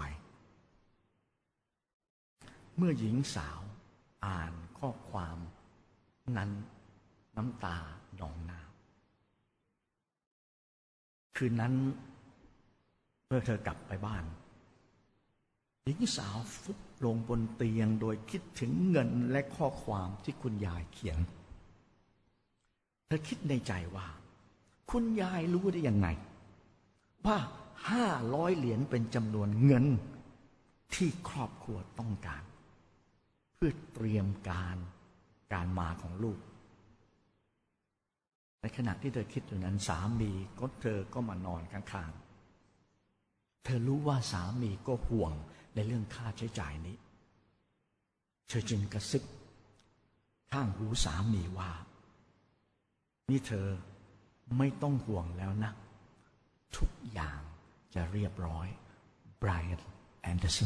เมื่อหญิงสาวอ่านข้อความนั้นน้ำตานองหน้าคืนนั้นเมื่อเธอกลับไปบ้านหญิงสาวฟุบลงบนเตียงโดยคิดถึงเงินและข้อความที่คุณยายเขียนเธอคิดในใจว่าคุณยายรู้ได้ยังไงว่า500 เหรียญเป็นจำนวนเงินที่ครอบครัวต้องการเพื่อเตรียมการมาของลูกในขณะที่เธอคิดอยู่นั้นสามีก็เธอก็มานอนข้างๆเธอรู้ว่าสามีก็ห่วงในเรื่องค่าใช้จ่ายนี้เธอจึงกระซิบข้างหูสามีว่านี่เธอไม่ต้องห่วงแล้วนะทุกอย่างจะเรียบร้อยไบรอัน แอนเดอร์สัน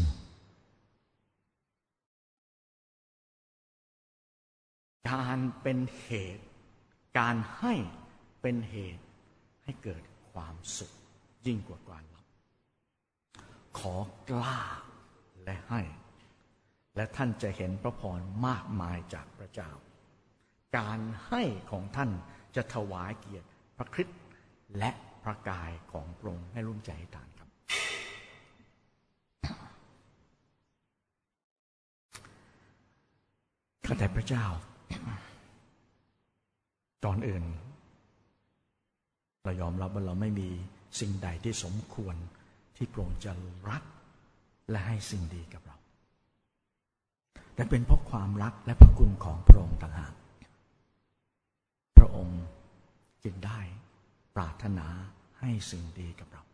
การเป็นเหตุการให้เป็นเหตุให้เกิดความสุขยิ่งกว่าการรับขอกล้าและให้และท่านจะเห็นพระพรมากมายจากพระเจ้าการให้ของท่านจะถวายเกียรติพระคริสต์และพระกายของพระองค์ให้ร่วมใจให้ทานครับข้าแต่พระเจ้าก่อนอื่นเรายอมรับว่าเราไม่มีสิ่งใดที่สมควรที่พระองค์จะรักและให้สิ่งดีกับเราแต่เป็นเพราะความรักและพระคุณของพระองค์ต่างหากพระองค์จึงได้ปรารถนาให้สิ่งดีกับเรา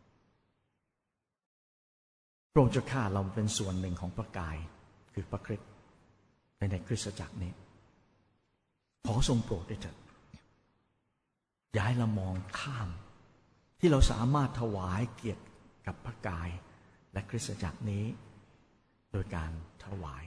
พระองค์จะฆ่าเราเป็นส่วนหนึ่งของพระกายคือพระคริสต์ในคริสตจักรนี้ขอทรงโปรดด้วยเถิดอย่าให้เรามองข้ามที่เราสามารถถวายเกียรติกับพระกายและคริสตจักรนี้โดยการถวาย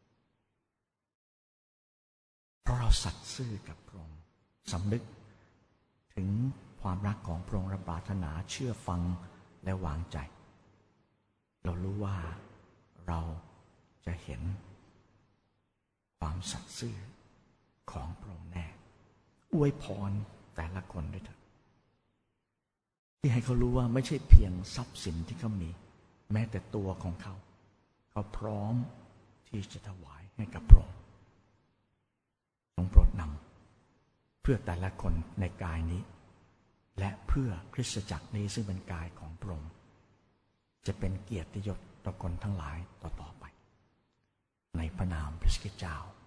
เพราะเราสัตย์ซื่อกับพระองค์สำนึกถึงความรักของพระองค์และปรารถนาเชื่อฟังและวางใจเรารู้ว่าเราจะเห็นความสัตย์ซื่อของพระองค์แน่อวยพรแต่ละคนด้วยเถิดที่ให้เขารู้ว่าไม่ใช่เพียงทรัพย์สินที่เขามีแม้แต่ตัวของเขาพร้อมที่จะถวายให้กับพระองค์ทรงโปรดนำเพื่อแต่ละคนในกายนี้และเพื่อคริสตจักรนี้ซึ่งเป็นกายของพระองค์จะเป็นเกียรติยศต่อคนทั้งหลายต่อไปในพระนามพระคริสต์เจ้า